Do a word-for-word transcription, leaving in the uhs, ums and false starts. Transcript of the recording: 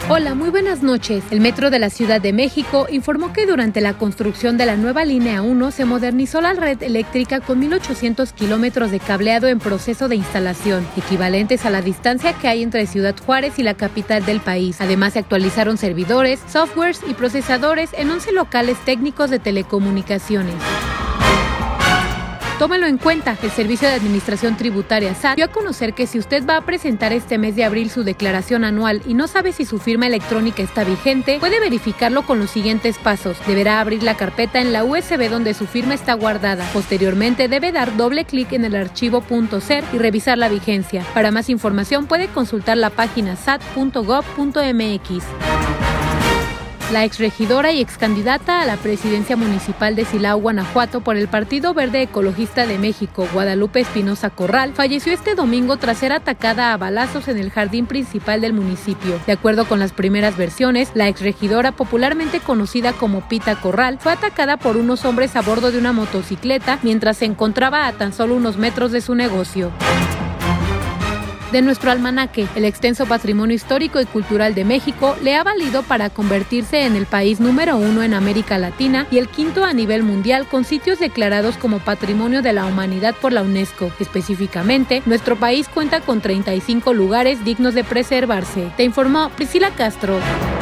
Hola, muy buenas noches. El Metro de la Ciudad de México informó que durante la construcción de la nueva línea uno se modernizó la red eléctrica con mil ochocientos kilómetros de cableado en proceso de instalación, equivalentes a la distancia que hay entre Ciudad Juárez y la capital del país. Además, se actualizaron servidores, softwares y procesadores en once locales técnicos de telecomunicaciones. Tómelo en cuenta, el Servicio de Administración Tributaria S A T dio a conocer que si usted va a presentar este mes de abril su declaración anual y no sabe si su firma electrónica está vigente, puede verificarlo con los siguientes pasos. Deberá abrir la carpeta en la U S B donde su firma está guardada. Posteriormente debe dar doble clic en el archivo .cer y revisar la vigencia. Para más información puede consultar la página sat punto gob punto mx. La exregidora y excandidata a la presidencia municipal de Silao, Guanajuato, por el Partido Verde Ecologista de México, Guadalupe Espinosa Corral, falleció este domingo tras ser atacada a balazos en el jardín principal del municipio. De acuerdo con las primeras versiones, la exregidora, popularmente conocida como Pita Corral, fue atacada por unos hombres a bordo de una motocicleta mientras se encontraba a tan solo unos metros de su negocio. De nuestro almanaque, el extenso patrimonio histórico y cultural de México le ha valido para convertirse en el país número uno en América Latina y el quinto a nivel mundial con sitios declarados como Patrimonio de la Humanidad por la UNESCO. Específicamente, nuestro país cuenta con treinta y cinco lugares dignos de preservarse. Te informó Priscila Castro.